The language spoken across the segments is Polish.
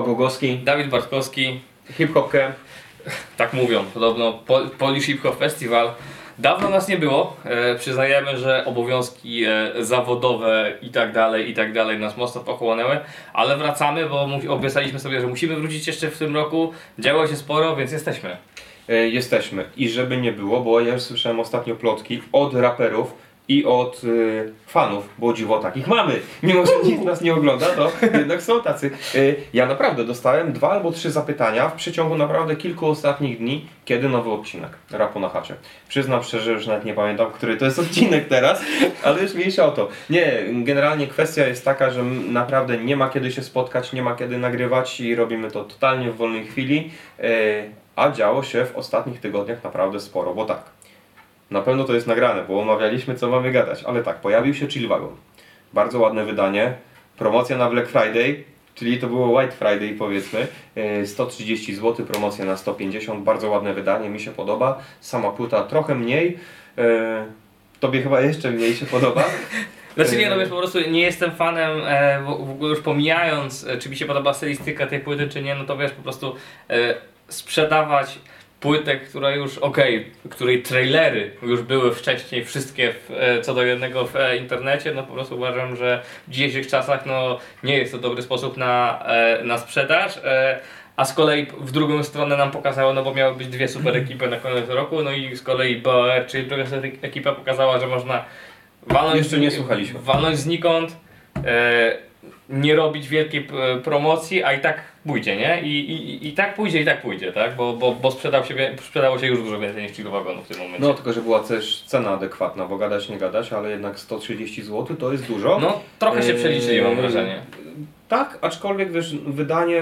Głogowski, Dawid Bartkowski, Hip Hop Camp. tak mówią, podobno Polish Hip Hop Festival. Dawno nas nie było, przyznajemy, że obowiązki zawodowe i tak dalej nas mocno pochłonęły, ale wracamy, bo obiecaliśmy sobie, że musimy wrócić jeszcze w tym roku, działo się sporo, więc jesteśmy. Jesteśmy. I żeby nie było, bo ja już słyszałem ostatnio plotki od raperów i od fanów, bo dziwo takich mamy. Mimo że nikt nas nie ogląda, to jednak są tacy. Ja naprawdę dostałem 2 albo 3 zapytania w przeciągu naprawdę kilku ostatnich dni, kiedy nowy odcinek Rapu na chacie. Przyznam szczerze, już nawet nie pamiętam, który to jest odcinek teraz, ale już mniejsza o to. Nie, generalnie kwestia jest taka, że naprawdę nie ma kiedy się spotkać, nie ma kiedy nagrywać i robimy to totalnie w wolnej chwili, a działo się w ostatnich tygodniach naprawdę sporo, bo tak. Na pewno to jest nagrane, bo omawialiśmy, co mamy gadać, ale tak, pojawił się Chill Wagon. Bardzo ładne wydanie, promocja na Black Friday, czyli to było White Friday powiedzmy, 130 zł, promocja na 150, bardzo ładne wydanie, mi się podoba, sama płyta trochę mniej, tobie chyba jeszcze mniej się podoba. Znaczy nie, no wiesz, po prostu nie jestem fanem, w ogóle już pomijając, czy mi się podoba stylistyka tej płyty, czy nie, no to wiesz, po prostu sprzedawać płytę, która już, której trailery już były wcześniej wszystkie co do jednego w internecie, no po prostu uważam, że w dzisiejszych czasach no nie jest to dobry sposób na sprzedaż, a z kolei w drugą stronę nam pokazało, no bo miały być 2 super ekipy na koniec roku, no i z kolei BOR, czyli druga ekipa pokazała, że można walnąć znikąd, nie robić wielkiej promocji, a i tak pójdzie, nie? I tak pójdzie, tak? Bo sprzedało się już dużo więcej niż Chill Wagonu w tym momencie. No, tylko że była też cena adekwatna, bo gadać nie gadać, ale jednak 130 zł to jest dużo. No, trochę się przeliczyli, mam wrażenie. Tak, aczkolwiek wiesz, wydanie...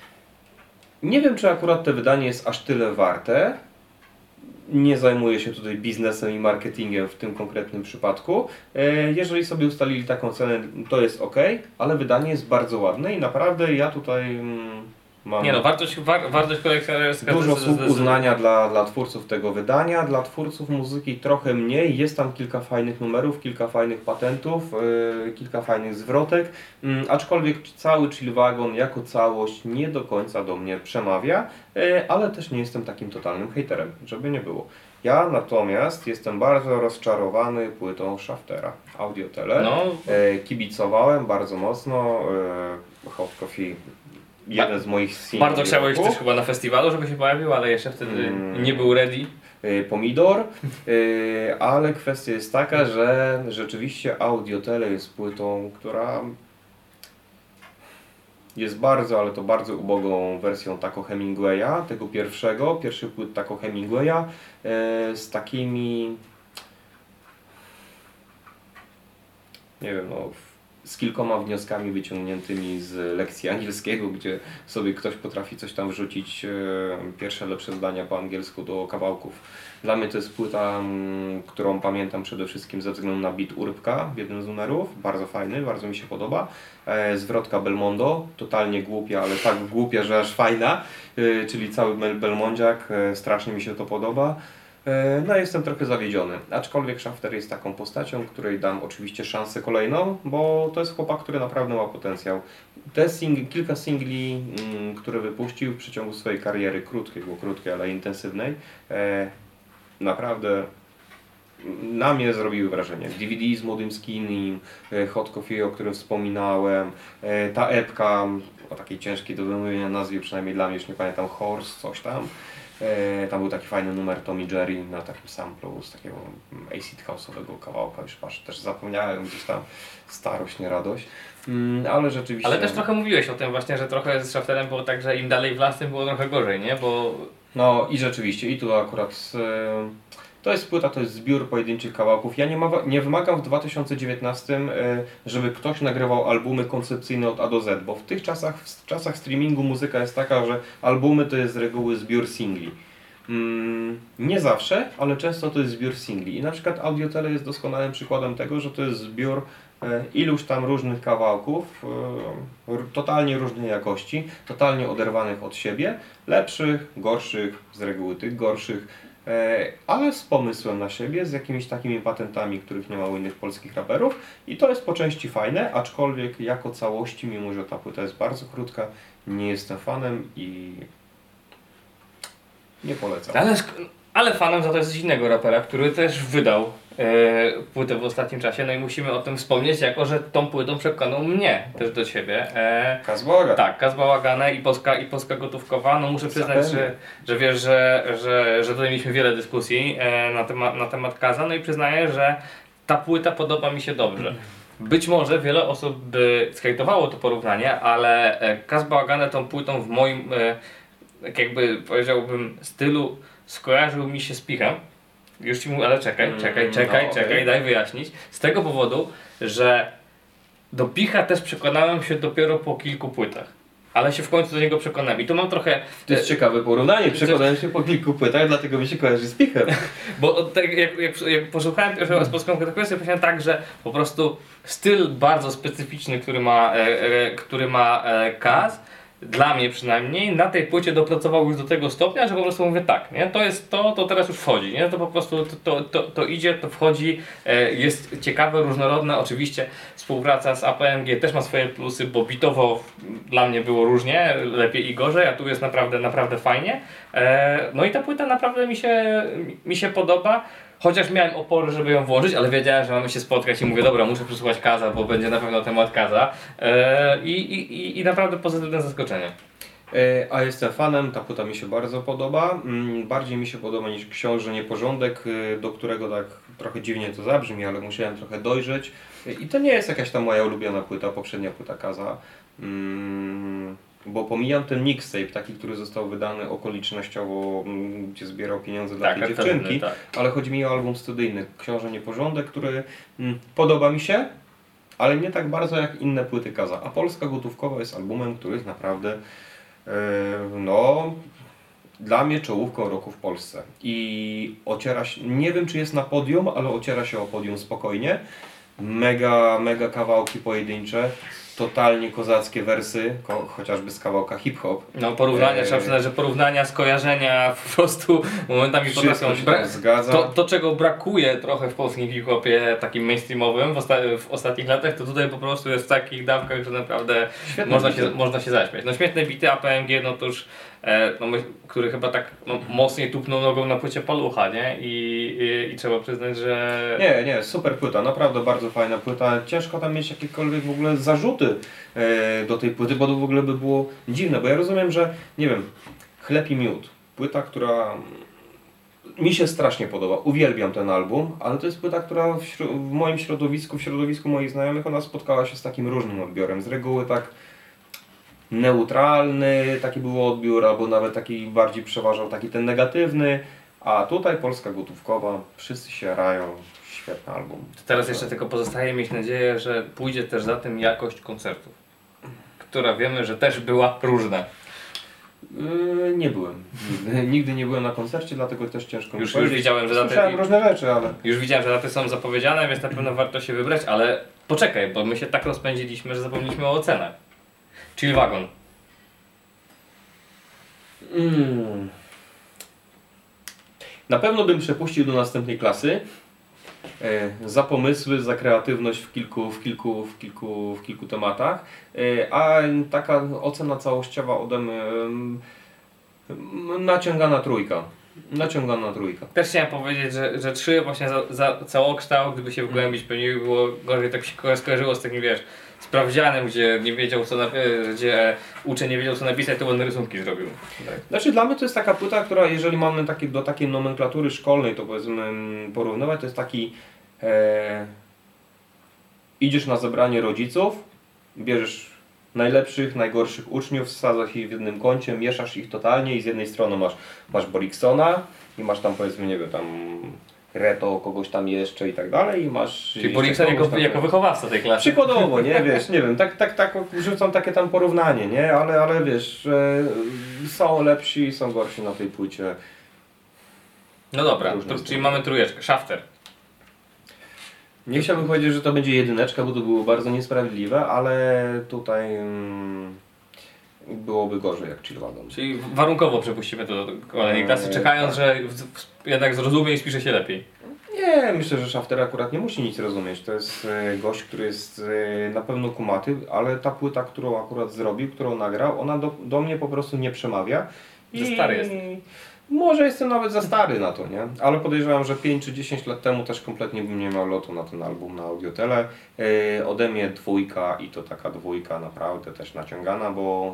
Nie wiem, czy akurat to wydanie jest aż tyle warte. Nie zajmuję się tutaj biznesem i marketingiem w tym konkretnym przypadku. Jeżeli sobie ustalili taką cenę, to jest ok, ale wydanie jest bardzo ładne i naprawdę ja tutaj mam... Nie no, wartość kolekcjonerska... Dużo słów uznania dla twórców tego wydania, dla twórców muzyki trochę mniej. Jest tam kilka fajnych numerów, kilka fajnych patentów, kilka fajnych zwrotek, aczkolwiek cały Chill Wagon jako całość nie do końca do mnie przemawia, ale też nie jestem takim totalnym hejterem, żeby nie było. Ja natomiast jestem bardzo rozczarowany płytą Shaftera, Audiotele. No. Kibicowałem bardzo mocno, Hot Coffee. Jeden z moich singli. Bardzo chciałeś też chyba na festiwalu, żeby się pojawił, ale jeszcze wtedy nie był ready. Pomidor, ale kwestia jest taka, że rzeczywiście Audiotele jest płytą, która jest bardzo, ale to bardzo ubogą wersją Taco Hemingwaya, tego pierwszych płyt Taco Hemingwaya, z takimi, nie wiem, no, z kilkoma wnioskami wyciągniętymi z lekcji angielskiego, gdzie sobie ktoś potrafi coś tam wrzucić, pierwsze lepsze zdania po angielsku do kawałków. Dla mnie to jest płyta, którą pamiętam przede wszystkim ze względu na beat Urbka w jednym z numerów, bardzo fajny, bardzo mi się podoba. Zwrotka Belmondo, totalnie głupia, ale tak głupia, że aż fajna, czyli cały Belmondziak, strasznie mi się to podoba. No jestem trochę zawiedziony, aczkolwiek Shafter jest taką postacią, której dam oczywiście szansę kolejną, bo to jest chłopak, który naprawdę ma potencjał. Kilka singli, które wypuścił w przeciągu swojej kariery, krótkiej, ale intensywnej, naprawdę na mnie zrobiły wrażenie. DVD z Młodym Skinnym, Hot Coffee, o którym wspominałem, ta epka o takiej ciężkiej do wymówienia nazwie, przynajmniej dla mnie, już nie pamiętam, Horse, coś tam. Tam był taki fajny numer Tommy Jerry na takim samplu z takiego acid house'owego kawałka, już też zapomniałem, gdzieś tam starość, nie radość, ale rzeczywiście... Ale też trochę mówiłeś o tym właśnie, że trochę z Shafterem było tak, że im dalej w las, tym było trochę gorzej, nie? Bo... No i rzeczywiście, i tu akurat to jest płyta, to jest zbiór pojedynczych kawałków. Ja nie wymagam w 2019, żeby ktoś nagrywał albumy koncepcyjne od A do Z, bo w tych czasach, w czasach streamingu muzyka jest taka, że albumy to jest z reguły zbiór singli. Nie zawsze, ale często to jest zbiór singli. I na przykład Audiotele jest doskonałym przykładem tego, że to jest zbiór iluś tam różnych kawałków, totalnie różnej jakości, totalnie oderwanych od siebie, lepszych, gorszych, z reguły tych gorszych, ale z pomysłem na siebie, z jakimiś takimi patentami, których nie ma u innych polskich raperów i to jest po części fajne, aczkolwiek jako całości, mimo że ta płyta jest bardzo krótka, nie jestem fanem i nie polecam. Ale fanem za to jest innego rapera, który też wydał płytę w ostatnim czasie, no i musimy o tym wspomnieć, jako że tą płytą przekonał mnie też do siebie. Kaz Bałagan. Tak, Kaz Bałagane i Polska Gotówkowa. No muszę przyznać, że wiesz, że tutaj mieliśmy wiele dyskusji na temat Kaza, no i przyznaję, że ta płyta podoba mi się dobrze. Być może wiele osób by skejtowało to porównanie, ale Kaz Bałagane tą płytą w moim, tak jakby powiedziałbym, stylu skojarzył mi się z Pichem. Już ci mówię, ale czekaj, daj wyjaśnić. Z tego powodu, że do Picha też przekonałem się dopiero po kilku płytach. Ale się w końcu do niego przekonałem. I tu mam trochę... To jest ciekawe porównanie. Przekonałem się po kilku płytach, dlatego mi się kojarzy z Pichem. Bo tak jak posłuchałem pierwszego raz Polską Gotówkę, sobie powiedziałem tak, że po prostu styl bardzo specyficzny, który ma Kaz, dla mnie przynajmniej, na tej płycie dopracował już do tego stopnia, że po prostu mówię tak, nie? To jest to teraz już wchodzi, nie? To po prostu to idzie, to wchodzi, jest ciekawe, różnorodne, oczywiście współpraca z APMG też ma swoje plusy, bo bitowo dla mnie było różnie, lepiej i gorzej, a tu jest naprawdę fajnie. No i ta płyta naprawdę mi się podoba. Chociaż miałem opory, żeby ją włożyć, ale wiedziałem, że mamy się spotkać i mówię, dobra, muszę przesłuchać Kaza, bo będzie na pewno temat Kaza. I naprawdę pozytywne zaskoczenie. A jestem fanem, ta płyta mi się bardzo podoba. Bardziej mi się podoba niż Książę Nieporządek, do którego tak trochę dziwnie to zabrzmi, ale musiałem trochę dojrzeć. I to nie jest jakaś tam moja ulubiona płyta, poprzednia płyta Kaza. Bo pomijam ten mixtape, taki, który został wydany okolicznościowo, gdzie zbierał pieniądze dla tej dziewczynki, tak. Ale chodzi mi o album studyjny Książę Nieporządek, który podoba mi się, ale nie tak bardzo jak inne płyty Kaza. A Polska Gotówkowa jest albumem, który jest naprawdę dla mnie czołówką roku w Polsce. I ociera się, nie wiem czy jest na podium, ale ociera się o podium spokojnie. Mega kawałki pojedyncze. Totalnie kozackie wersy, chociażby z kawałka hip-hop. No porównania, trzeba przyznać, że porównania, skojarzenia po prostu momentami potrafią... To czego brakuje trochę w polskim hip-hopie takim mainstreamowym w ostatnich latach, to tutaj po prostu jest w takich dawkach, że naprawdę można się zaśmiać. No świetne bity APMG, no to już który chyba tak mocniej tupnął nogą na płycie Palucha, nie? I trzeba przyznać, że... Nie, super płyta, naprawdę bardzo fajna płyta. Ciężko tam mieć jakiekolwiek w ogóle zarzuty do tej płyty, bo to w ogóle by było dziwne, bo ja rozumiem, że, nie wiem, Chleb i Miód, płyta, która mi się strasznie podoba, uwielbiam ten album, ale to jest płyta, która w moim środowisku, w środowisku moich znajomych, ona spotkała się z takim różnym odbiorem. Z reguły tak neutralny taki był odbiór, albo nawet taki bardziej przeważał taki ten negatywny, a tutaj Polska Gotówkowa, wszyscy się rają, świetny album. Teraz jeszcze tylko pozostaje mieć nadzieję, że pójdzie też za tym jakość koncertów, która wiemy, że też była różna. Nie byłem. Nigdy nie byłem na koncercie, dlatego też ciężko mi powiedzieć. Już widziałem, że słyszałem różne rzeczy, ale... Już widziałem, że daty są zapowiedziane, więc na pewno warto się wybrać, ale poczekaj, bo my się tak rozpędziliśmy, że zapomnieliśmy o ocenach. Chill Wagon. Na pewno bym przepuścił do następnej klasy. Za pomysły, za kreatywność w kilku tematach. A taka ocena całościowa ode mnie naciągana trójka. Też chciałem powiedzieć, że 3 właśnie za całokształt, gdyby się wgłębić, pewnie by było gorzej, tak się skojarzyło z takim, wiesz, sprawdzianem, gdzie nie wiedział gdzie uczeń nie wiedział co napisać, to ładne rysunki zrobił. Tak. Znaczy dla mnie to jest taka płyta, która jeżeli mamy do takiej nomenklatury szkolnej, to powiedzmy porównywać, to jest taki idziesz na zebranie rodziców, bierzesz najlepszych, najgorszych uczniów, wsadzasz ich w jednym kącie, mieszasz ich totalnie i z jednej strony masz Boriksona i masz tam powiedzmy, nie wiem, tam Reto, kogoś tam jeszcze i tak dalej i masz... Czyli Borikson jako wychowawca tej klasy. Przykładowo, nie, wiesz, nie wiem, tak rzucam takie tam porównanie, nie, ale wiesz, są lepsi, są gorsi na tej płycie. No dobra, czyli mamy trójeczkę, Shafter. Nie chciałbym powiedzieć, że to będzie jedyneczka, bo to było bardzo niesprawiedliwe, ale tutaj byłoby gorzej jak Chillwagon. Czyli warunkowo przepuścimy to do kolejnej klasy, czekając, że jednak zrozumie i spisze się lepiej. Nie, myślę, że Shafter akurat nie musi nic rozumieć. To jest gość, który jest na pewno kumaty, ale ta płyta, którą akurat zrobił, którą nagrał, ona do mnie po prostu nie przemawia. Za stary jest. Może jestem nawet za stary na to, nie? Ale podejrzewam, że 5 czy 10 lat temu też kompletnie bym nie miał lotu na ten album na Audiotele. Ode mnie 2 i to taka 2 naprawdę też naciągana, bo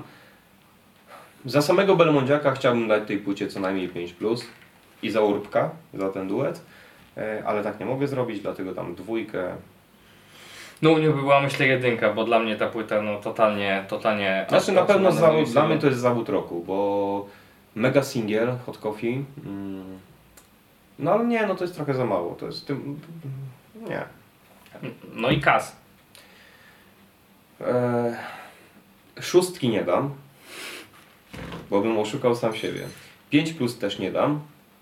za samego Belmondziaka chciałbym dać tej płycie co najmniej 5+. I za Urbka, za ten duet. Ale tak nie mogę zrobić, dlatego tam 2. No u mnie była myślę 1, bo dla mnie ta płyta no totalnie... Znaczy na pewno dla mnie to jest zawód roku, bo mega singiel, Hot Coffee. No ale nie, no to jest trochę za mało, to jest nie. No i Kaz. 6 nie dam, bo bym oszukał sam siebie. 5+ też nie dam.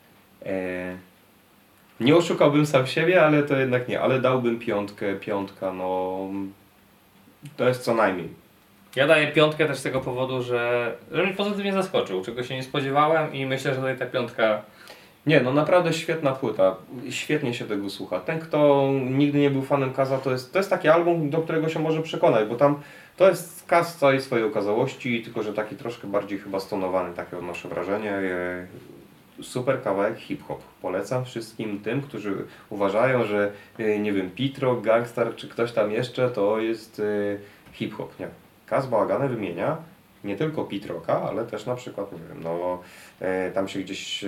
Nie oszukałbym sam siebie, ale to jednak nie. Ale dałbym 5, no to jest co najmniej. Ja daję 5 też z tego powodu, że mnie pozytywnie zaskoczył, czego się nie spodziewałem i myślę, że tutaj ta 5... Nie, no naprawdę świetna płyta. Świetnie się tego słucha. Ten, kto nigdy nie był fanem Kaza, to jest taki album, do którego się może przekonać, bo tam to jest Kaz w całej swojej okazałości, tylko że taki troszkę bardziej chyba stonowany, takie odnoszę wrażenie. Super kawałek hip-hop. Polecam wszystkim tym, którzy uważają, że nie wiem, Pitro, Gangstar czy ktoś tam jeszcze to jest hip-hop. Nie. Kaz Bałagany wymienia nie tylko Pitroka, ale też na przykład, nie wiem, no tam się gdzieś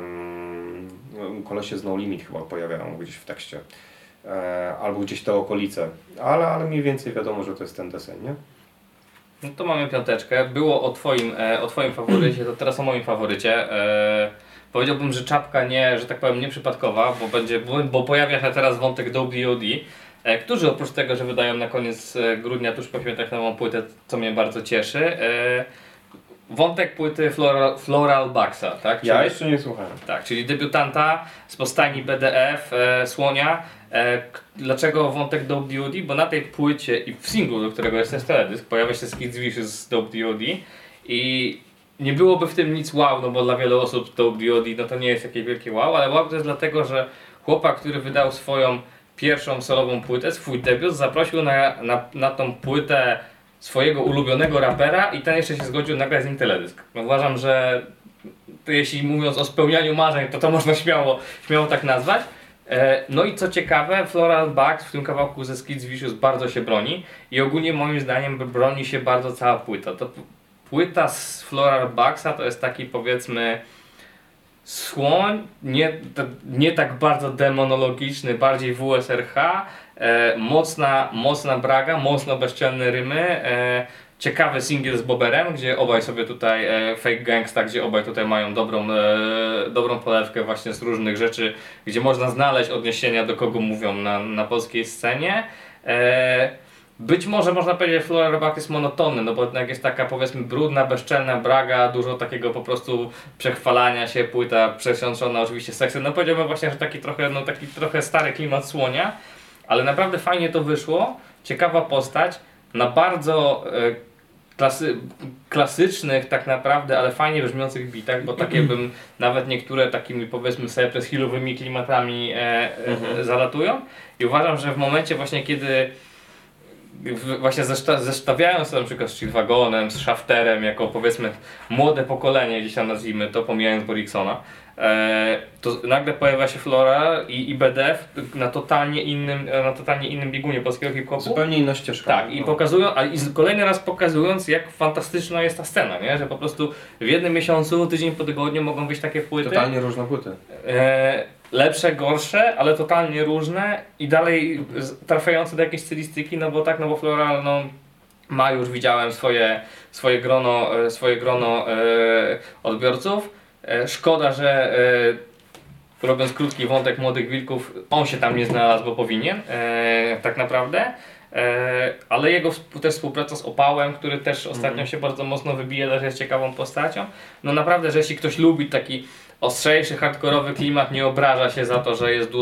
kolesie z No Limit chyba pojawiają gdzieś w tekście. Albo gdzieś te okolice. Ale mniej więcej wiadomo, że to jest ten deseń, nie? No to mamy 5. Było o twoim faworycie, to teraz o moim faworycie. Powiedziałbym, że czapka nie, że tak powiem, nieprzypadkowa, bo pojawia się teraz wątek do B.O.D., którzy oprócz tego, że wydają na koniec grudnia tuż po świętach nową płytę, co mnie bardzo cieszy, wątek płyty Floral Bucksa, tak? Ja jeszcze nie słuchałem. Tak, czyli debiutanta z postajni BDF, Słonia. Dlaczego wątek Dope D.O.D? Bo na tej płycie i w singlu, do którego jest też teledysk, pojawia się Skid Vicious z Dope D.O.D. i nie byłoby w tym nic wow, no bo dla wielu osób Dope D.O.D no to nie jest jakieś wielkie wow, ale wow to jest dlatego, że chłopak, który wydał swoją pierwszą solową płytę, swój debiut, zaprosił na tą płytę swojego ulubionego rapera i ten jeszcze się zgodził nagrać z nim teledysk. Uważam, że to jeśli mówiąc o spełnianiu marzeń, to można śmiało tak nazwać. No i co ciekawe, Floral Bucks w tym kawałku ze Skid Vicious bardzo się broni i ogólnie moim zdaniem broni się bardzo cała płyta. To płyta z Floral Bucksa to jest taki powiedzmy słoń, nie tak bardzo demonologiczny, bardziej WSRH, mocna braga, mocno bezczelne rymy, ciekawy singiel z Boberem, gdzie obaj sobie tutaj, Fake Gangsta, gdzie obaj tutaj mają dobrą polewkę właśnie z różnych rzeczy, gdzie można znaleźć odniesienia do kogo mówią na polskiej scenie. Być może można powiedzieć, że Floral Buck jest monotonny, no bo jednak jest taka powiedzmy brudna, bezczelna braga, dużo takiego po prostu przechwalania się, płyta przesiączona oczywiście seksem. No powiedziałbym właśnie, że taki trochę stary klimat Słonia, ale naprawdę fajnie to wyszło, ciekawa postać, na bardzo klasycznych tak naprawdę, ale fajnie brzmiących bitach, bo takie bym nawet niektóre takimi powiedzmy Cypress Hillowymi klimatami zalatują i uważam, że w momencie właśnie kiedy właśnie zestawiając na przykład z Chillwagonem, z Shafterem jako powiedzmy młode pokolenie, gdzieś tam nazwijmy to, pomijając Boriksona, to nagle pojawia się Flora i BDF na totalnie innym biegunie polskiego hip-hopu. Zupełnie inna ścieżka. Tak, i pokazują, ale kolejny raz pokazując, jak fantastyczna jest ta scena, nie? Że po prostu w jednym miesiącu, tydzień po tygodniu mogą być takie płyty. Totalnie różne płyty. Lepsze, gorsze, ale totalnie różne i dalej trafiające do jakiejś stylistyki, no bo Floral ma już, widziałem swoje grono odbiorców. Szkoda, że robiąc krótki wątek Młodych Wilków, on się tam nie znalazł, bo powinien, tak naprawdę. Ale jego też współpraca z Opałem, który też ostatnio się bardzo mocno wybija, też jest ciekawą postacią. No naprawdę, że jeśli ktoś lubi taki ostrzejszy, hardkorowy klimat nie obraża się za to, że jest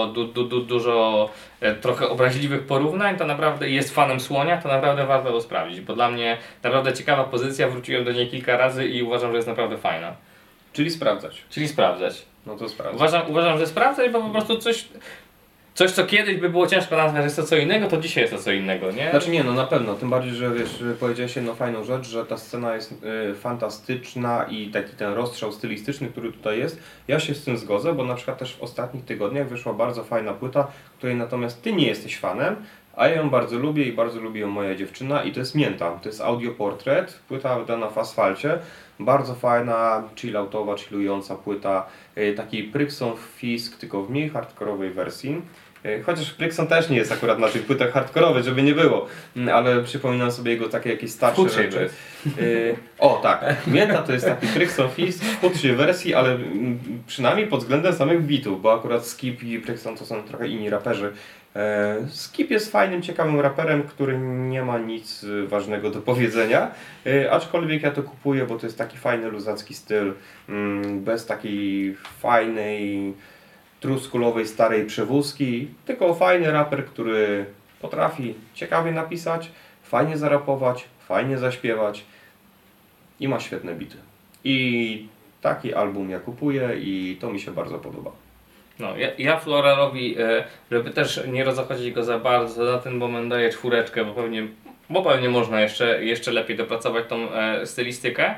dużo trochę obraźliwych porównań, to naprawdę jest fanem Słonia, to naprawdę warto to sprawdzić, bo dla mnie naprawdę ciekawa pozycja, wróciłem do niej kilka razy i uważam, że jest naprawdę fajna. Czyli sprawdzać. Czyli sprawdzać. No to sprawdzać. Uważam, że sprawdzać, bo po prostu coś co kiedyś by było ciężko nazwać, że jest to co innego, to dzisiaj jest to co innego, nie? Znaczy nie, no na pewno, tym bardziej, że wiesz, powiedziałeś jedną fajną rzecz, że ta scena jest fantastyczna i taki ten rozstrzał stylistyczny, który tutaj jest, ja się z tym zgodzę, bo na przykład też w ostatnich tygodniach wyszła bardzo fajna płyta, której natomiast ty nie jesteś fanem, a ja ją bardzo lubię i bardzo lubi ją moja dziewczyna i to jest Mięta, to jest audioportret, płyta wydana w Asfalcie, bardzo fajna, chilloutowa, chillująca płyta, taki Prykson Fisk, tylko w mniej hardkorowej wersji. Chociaż Prykson też nie jest akurat na tych płytach hardkorowych, żeby nie było, ale przypominam sobie jego takie jakieś starsze rzeczy. O tak, Mięta to jest taki Prykson Fisk w chudszej wersji, ale przynajmniej pod względem samych beatów, bo akurat Skip i Prykson to są trochę inni raperzy. Skip jest fajnym, ciekawym raperem, który nie ma nic ważnego do powiedzenia, aczkolwiek ja to kupuję, bo to jest taki fajny luzacki styl, bez takiej fajnej truskulowej starej przewózki, tylko fajny raper, który potrafi ciekawie napisać, fajnie zarapować, fajnie zaśpiewać i ma świetne bity. I taki album ja kupuję i to mi się bardzo podoba. No, ja Florarowi, żeby też nie rozochodzić go za bardzo, za ten moment daję 4, bo pewnie można jeszcze lepiej dopracować tą stylistykę.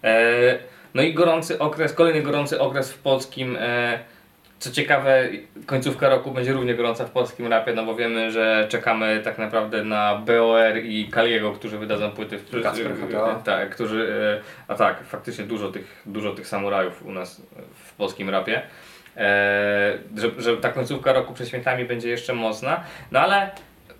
No i kolejny gorący okres w polskim. Co ciekawe, końcówka roku będzie równie gorąca w polskim rapie, no bo wiemy, że czekamy tak naprawdę na BOR i Kaliego, którzy wydadzą płyty w tak, tak, faktycznie dużo tych samurajów u nas w polskim rapie. Że ta końcówka roku przed świętami będzie jeszcze mocna, no ale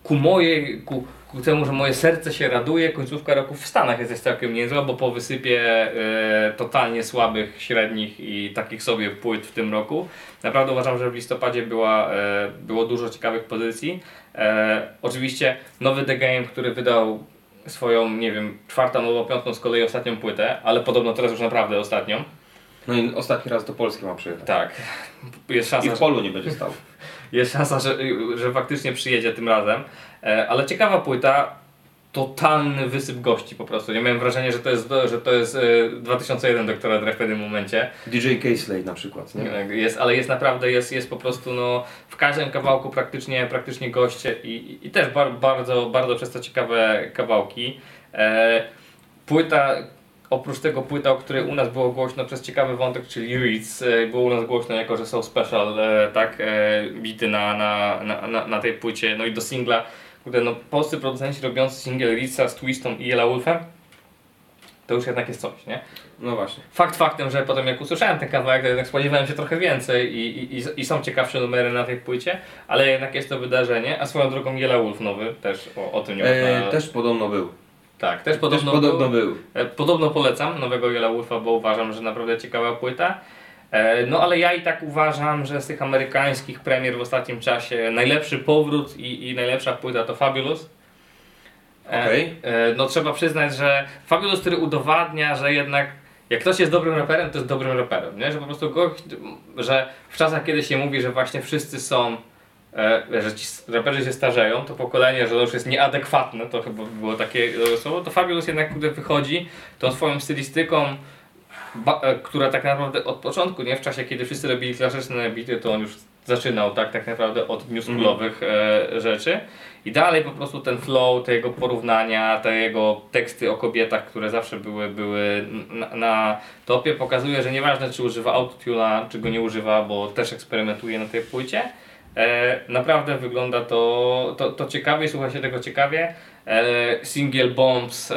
ku temu, że moje serce się raduje, końcówka roku w Stanach jest całkiem niezła, bo po wysypie totalnie słabych, średnich i takich sobie płyt w tym roku, naprawdę uważam, że w listopadzie było dużo ciekawych pozycji. Oczywiście nowy The Game, który wydał swoją, nie wiem, 4. albo 5. z kolei ostatnią płytę, ale podobno teraz już naprawdę ostatnią. No i ostatni raz do Polski ma przyjechać. Tak. Jest szansa, i w polu nie będzie stał. Jest szansa, że faktycznie przyjedzie tym razem. Ale ciekawa płyta, totalny wysyp gości po prostu. Ja miałem wrażenie, że to jest 2001 Doktora Dre w pewnym momencie. DJ K-Slade na przykład, nie? Ale jest naprawdę, jest po prostu no, w każdym kawałku praktycznie goście i też bardzo przez to ciekawe kawałki. Płyta, oprócz tego płyta, o której u nas było głośno przez ciekawy wątek, czyli Reeds, było u nas głośno jako, że są special, bity na tej płycie, no i do singla, no polscy producenci robiący singiel Reedsa z Twistą i Yellow Wolfem, to już jednak jest coś, nie? No właśnie. Fakt faktem, że potem jak usłyszałem ten kawałek, to jednak spodziewałem się trochę więcej i są ciekawsze numery na tej płycie, ale jednak jest to wydarzenie, a swoją drogą Yellow Wolf nowy, też o tym nie można... Też podobno był. Tak, też podobno był. Podobno polecam nowego Yellow Wolfa, bo uważam, że naprawdę ciekawa płyta. No ale ja i tak uważam, że z tych amerykańskich premier w ostatnim czasie najlepszy powrót i najlepsza płyta to Fabulous. Okay. No trzeba przyznać, że Fabulous, który udowadnia, że jednak jak ktoś jest dobrym raperem, to jest dobrym raperem, nie? Że po prostu że w czasach, kiedy się mówi, że właśnie wszyscy są, że ci raperzy się starzeją, to pokolenie, że to już jest nieadekwatne, to chyba było takie słowo, to Fabulous jednak wychodzi tą swoją stylistyką, która tak naprawdę od początku, nie w czasie, kiedy wszyscy robili klasyczne bity, to on już zaczynał tak naprawdę od newschoolowych rzeczy i dalej po prostu ten flow, te jego porównania, te jego teksty o kobietach, które zawsze były na topie, pokazuje, że nieważne czy używa autotuna, czy go nie używa, bo też eksperymentuje na tej płycie. Naprawdę wygląda to ciekawie, słucha się tego ciekawie. Single Bombs,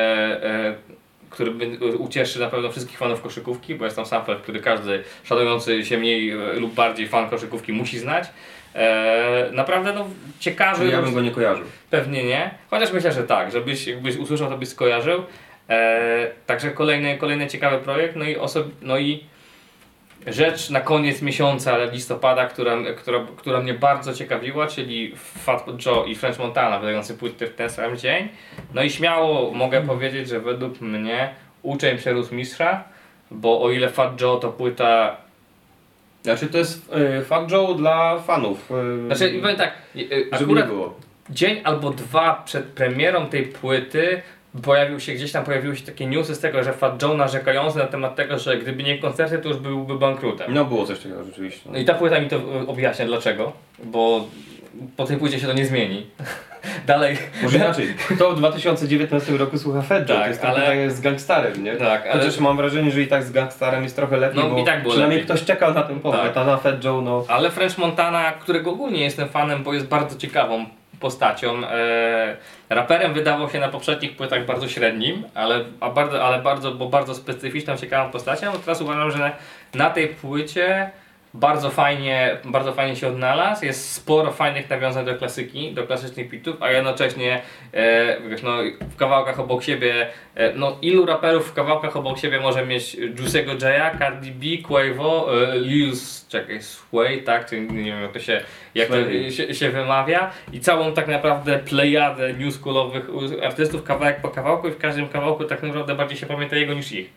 który ucieszy na pewno wszystkich fanów koszykówki, bo jest tam sample, który każdy szanujący się mniej lub bardziej fan koszykówki musi znać. Naprawdę no ciekawy. Ja bym go nie kojarzył. Pewnie nie, chociaż myślę, że tak, jakbyś usłyszał, to byś skojarzył. Także kolejny ciekawy projekt, no i rzecz na koniec miesiąca listopada, która mnie bardzo ciekawiła, czyli Fat Joe i French Montana wydający płyty w ten sam dzień. No i śmiało mogę powiedzieć, że według mnie uczeń przerósł mistrza, bo o ile Fat Joe to płyta... Znaczy to jest Fat Joe dla fanów. Znaczy powiem tak, żeby nie akurat było. dzień albo dwa przed premierą tej płyty pojawiły się takie newsy z tego, że Fat Joe narzekający na temat tego, że gdyby nie koncerty, to już byłby bankrutem. No było coś takiego rzeczywiście. No i ta płyta mi to objaśnia dlaczego, bo po tej płycie się to nie zmieni. Dalej. Może inaczej, kto w 2019 roku słucha Fat Joe, Tak, to jest ale- tak z gangstarem, nie? Tak, ale- Chociaż mam wrażenie, że i tak z gangstarem jest trochę lepiej, No, bo i tak było przynajmniej lepiej. ktoś czekał na ten powrót, Tak. a na Fat Joe, no... Ale French Montana, którego ogólnie jestem fanem, bo jest bardzo ciekawą postacią. Raperem wydawał się na poprzednich płytach bardzo średnim, ale bardzo specyficzną, ciekawą postacią. Teraz uważam, że na tej płycie bardzo fajnie się odnalazł. Jest sporo fajnych nawiązań do klasyki, do klasycznych bitów, a jednocześnie wiesz, no, w kawałkach obok siebie, no ilu raperów w kawałkach obok siebie może mieć Juicy'ego J'a, Cardi B, Quavo, Lil Sway, tak, czy nie wiem jak to się wymawia, i całą tak naprawdę plejadę newschoolowych artystów kawałek po kawałku, i w każdym kawałku tak naprawdę bardziej się pamięta jego niż ich.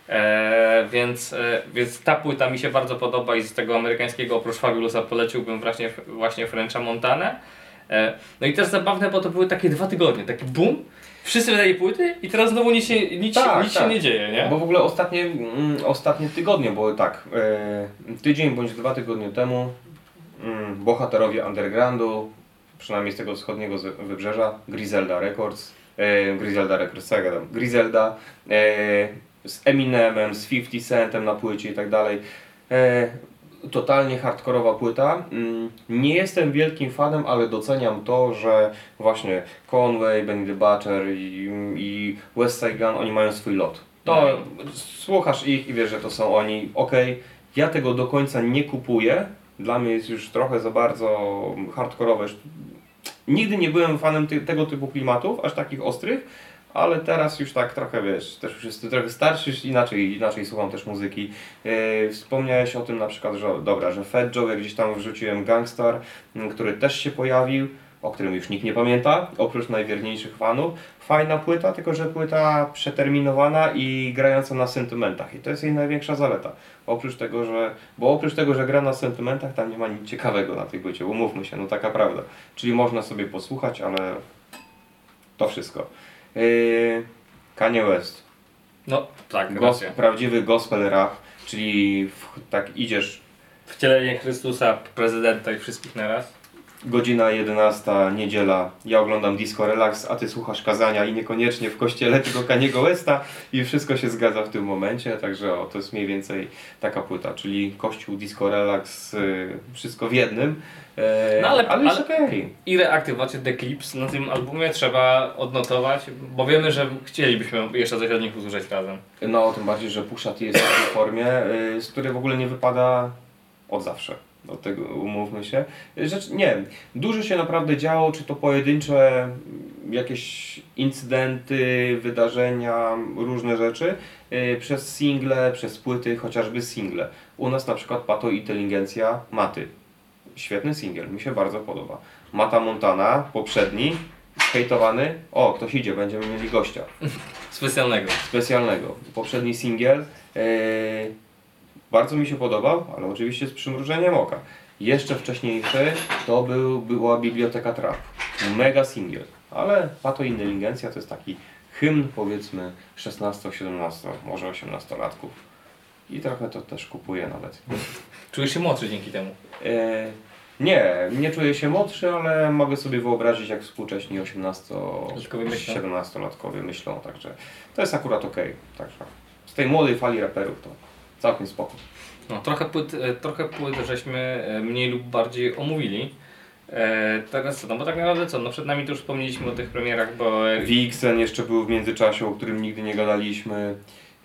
Więc ta płyta mi się bardzo podoba i z tego amerykańskiego oprócz Fabulousa poleciłbym właśnie Frencha Montanę. No i też zabawne, bo to były takie 2 tygodnie, taki boom, wszyscy wydali płyty i teraz znowu nic się nie dzieje, nie? Bo w ogóle ostatnie tygodnie były tak, tydzień bądź 2 tygodnie temu bohaterowie undergroundu, przynajmniej z tego wschodniego wybrzeża, Griselda Records, Griselda, z Eminemem, z 50 Centem na płycie i tak dalej. Totalnie hardkorowa płyta. Nie jestem wielkim fanem, ale doceniam to, że właśnie Conway, Benny the Butcher i West Side Gun, oni mają swój lot. To słuchasz ich i wiesz, że to są oni. Okej, ja tego do końca nie kupuję. Dla mnie jest już trochę za bardzo hardkorowe. Nigdy nie byłem fanem tego typu klimatów, aż takich ostrych. Ale teraz już tak trochę, wiesz, też już jestem trochę starszy, już inaczej słucham też muzyki. Wspomniałeś o tym na przykład, że Fat Joe, jak gdzieś tam wrzuciłem Gangstar, który też się pojawił, o którym już nikt nie pamięta, oprócz najwierniejszych fanów. Fajna płyta, tylko że płyta przeterminowana i grająca na sentymentach. I to jest jej największa zaleta. Oprócz tego, że gra na sentymentach, tam nie ma nic ciekawego na tej płycie, umówmy się, no taka prawda. Czyli można sobie posłuchać, ale to wszystko. Kanye West. No tak, prawdziwy gospel rap, czyli tak idziesz. Wcielenie Chrystusa, prezydenta i wszystkich naraz. Godzina 11, niedziela, ja oglądam Disco Relax, a ty słuchasz kazania i niekoniecznie w kościele, tylko Kaniego Westa i wszystko się zgadza w tym momencie, także to jest mniej więcej taka płyta, czyli kościół, Disco Relax, wszystko w jednym, no ale jest okej. I reaktywację The Clips na tym albumie trzeba odnotować, bo wiemy, że chcielibyśmy jeszcze coś od nich usłyszeć razem. No, tym bardziej, że Pusha T jest w takiej formie, z której w ogóle nie wypada od zawsze. Do tego umówmy się. Dużo się naprawdę działo, czy to pojedyncze jakieś incydenty, wydarzenia, różne rzeczy, przez single, przez płyty, chociażby single. U nas na przykład Pato Inteligencja, Maty. Świetny singiel, mi się bardzo podoba. Mata Montana, poprzedni, hejtowany. O, ktoś idzie, będziemy mieli gościa. Specjalnego. Poprzedni singiel. Bardzo mi się podobał, ale oczywiście z przymrużeniem oka. Jeszcze wcześniejszy to była Biblioteka Trap. Mega singiel. Ale Pato Inteligencja to jest taki hymn, powiedzmy 16, 17, może 18-latków. I trochę to też kupuję nawet. Czujesz się młodszy dzięki temu? Nie czuję się młodszy, ale mogę sobie wyobrazić, jak współcześni 18-17-latkowie myślą. Także to jest akurat okej. Także z tej młodej fali raperów to całkiem spoko. No, trochę płyt żeśmy mniej lub bardziej omówili. Teraz co, no bo tak naprawdę co, no przed nami to już wspomnieliśmy o tych premierach, bo... Vixen jeszcze był w międzyczasie, o którym nigdy nie gadaliśmy.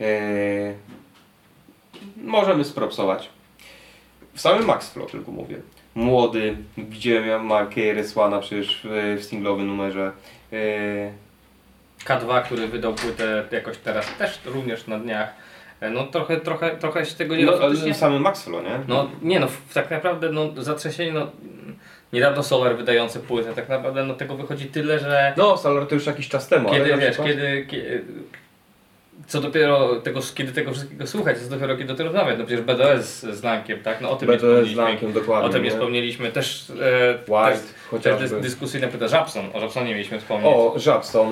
Możemy spropsować. W samym Max Flow tylko mówię. Młody, gdzie ma Rysłana przecież w singlowym numerze. K2, który wydał płytę jakoś teraz też również na dniach. No trochę się tego nie da. No, w samym Max Flow, nie? No nie no, tak naprawdę no zatrzęsienie, no niedawno Solar wydający płytę, tak naprawdę no tego wychodzi tyle, że... No Solar to już jakiś czas temu, kiedy, ale wiesz, co dopiero tego, kiedy tego wszystkiego słuchać, co dopiero kiedy o tym rozmawiać. No przecież BDS z Lankiem, tak? No o tym nie BDS z wspomnieliśmy. Lankiem, dokładnie. O tym nie nie? wspomnieliśmy. Też, White, też chociażby. dyskusyjne pyta Żabson. O Żabsonie mieliśmy wspomnieć. O, Żabson.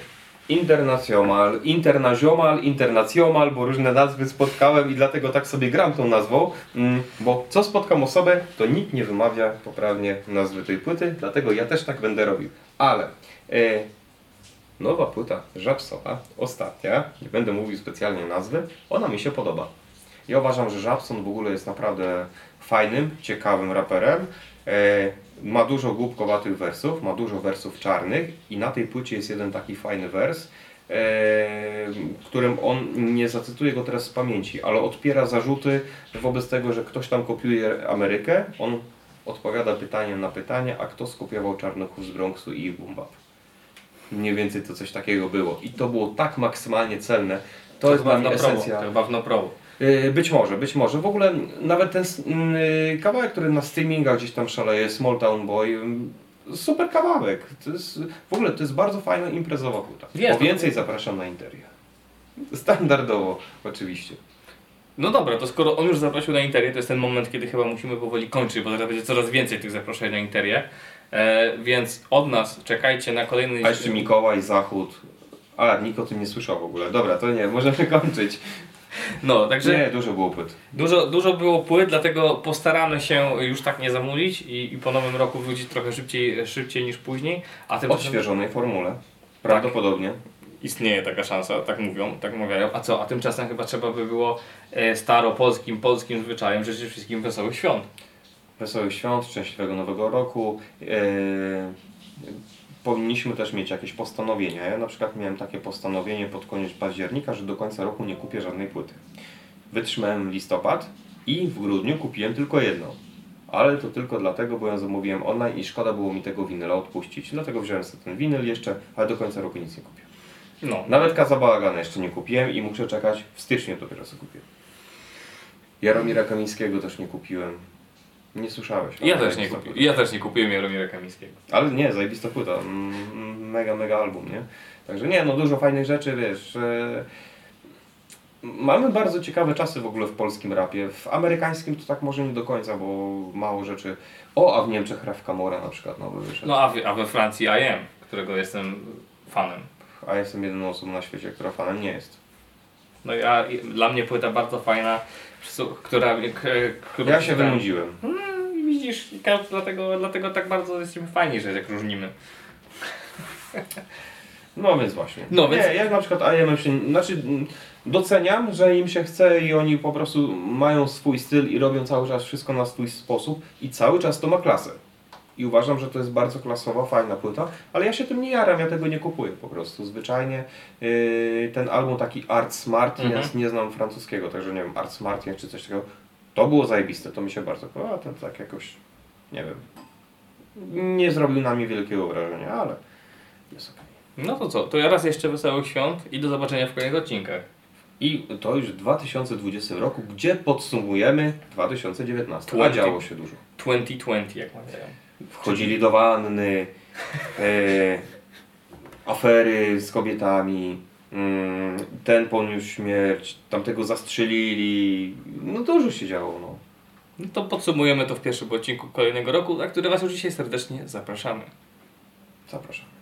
International, bo różne nazwy spotkałem i dlatego tak sobie gram tą nazwą, bo co spotkam osobę, to nikt nie wymawia poprawnie nazwy tej płyty, dlatego ja też tak będę robił. Ale nowa płyta Żabsona, ostatnia, nie będę mówił specjalnie nazwy, ona mi się podoba. Ja uważam, że Żabson w ogóle jest naprawdę fajnym, ciekawym raperem. Ma dużo głupkowatych wersów, ma dużo wersów czarnych i na tej płycie jest jeden taki fajny wers, którym on, nie zacytuję go teraz z pamięci, ale odpiera zarzuty wobec tego, że ktoś tam kopiuje Amerykę. On odpowiada pytaniem na pytanie, a kto skopiował Czarnochów z Bronxu i Boom Bap. Mniej więcej to coś takiego było. I to było tak maksymalnie celne. To jest dla mnie esencja. To chyba w No Pro. Być może. W ogóle nawet ten kawałek, który na streamingach gdzieś tam szaleje, Small Town Boy, super kawałek. W ogóle to jest bardzo fajna imprezowa płyta. Jest, Po więcej zapraszam na Interię. Standardowo, oczywiście. No dobra, to skoro on już zaprosił na Interię, to jest ten moment, kiedy chyba musimy powoli kończyć, bo teraz będzie coraz więcej tych zaproszeń na Interię. Więc od nas czekajcie na kolejny... A jeszcze Mikołaj, Zachód. A, nikt o tym nie słyszał w ogóle. Dobra, to nie, możemy kończyć. No, także... Nie, dużo było płyt. Dużo było płyt, dlatego postaramy się już tak nie zamulić i po nowym roku wrócić trochę szybciej niż później. A W tymczasem odświeżonej formule. Prawdopodobnie. istnieje taka szansa, tak mówią, tak mawiają. A co? A tymczasem chyba trzeba by było staropolskim, polskim zwyczajem życzyć wszystkim wesołych świąt. Wesołych świąt, szczęśliwego nowego roku. Powinniśmy też mieć jakieś postanowienia. Ja na przykład miałem takie postanowienie pod koniec października, że do końca roku nie kupię żadnej płyty. Wytrzymałem listopad i w grudniu kupiłem tylko jedną. Ale to tylko dlatego, bo ją zamówiłem online i szkoda było mi tego winyla odpuścić. Dlatego wziąłem sobie ten winyl jeszcze, ale do końca roku nic nie kupię. No. Nawet Kaza Bałagana jeszcze nie kupiłem i muszę czekać, w styczniu dopiero co kupię. Jaromira Kamińskiego też nie kupiłem. Nie słyszałeś. Ja też nie kupiłem Jaromira Kamińskiego. Ale nie, zajebista płyta. Mega album, nie? Także nie, no dużo fajnych rzeczy, wiesz. Mamy bardzo ciekawe czasy w ogóle w polskim rapie. W amerykańskim to tak może nie do końca, bo mało rzeczy. A w Niemczech Raf Kamora na przykład nowy wyszedł. No a we Francji I Am, którego jestem fanem. A jestem jedyną osobą na świecie, która fanem nie jest. No dla mnie płyta bardzo fajna, która Ja się wynudziłem. Widzisz, dlatego tak bardzo jesteśmy fajni, że jak różnimy. No więc właśnie. No więc... Nie, jak na przykład IM się, znaczy doceniam, że im się chce i oni po prostu mają swój styl i robią cały czas wszystko na swój sposób i cały czas to ma klasę. I uważam, że to jest bardzo klasowa, fajna płyta, ale ja się tym nie jaram, ja tego nie kupuję po prostu. Zwyczajnie ten album taki Arts Martin, ja nie znam francuskiego, także nie wiem, Arts Martin czy coś takiego, to było zajebiste, to mi się bardzo podoba, a ten tak jakoś, nie wiem, nie zrobił na mnie wielkiego wrażenia, ale jest okej. No to co, to ja raz jeszcze wesołych świąt i do zobaczenia w kolejnych odcinkach. I to już w 2020 roku, gdzie podsumujemy 2019, a działo się dużo. 2020, jak mawiają. Wchodzili do wanny, afery z kobietami, ten poniósł śmierć, tamtego zastrzelili, no dużo się działo. No. No to podsumujemy to w pierwszym odcinku kolejnego roku, na który Was już dzisiaj serdecznie zapraszamy. Zapraszam.